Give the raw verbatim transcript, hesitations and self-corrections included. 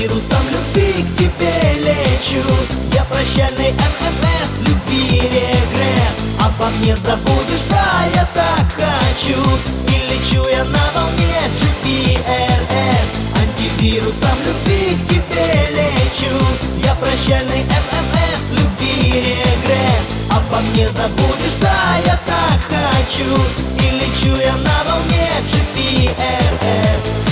антивирусом любви к тебе лечу. Я прощальный эм эм эс, любви регресс. Обо мне забудешь, да, я так хочу. И лечу я на волне джи пи эр эс. Антивирусом любви к тебе лечу. Я прощальный эм эм эс, любви регресс. Обо мне забудешь, да, я так хочу. И лечу я на волне джи пи эр эс.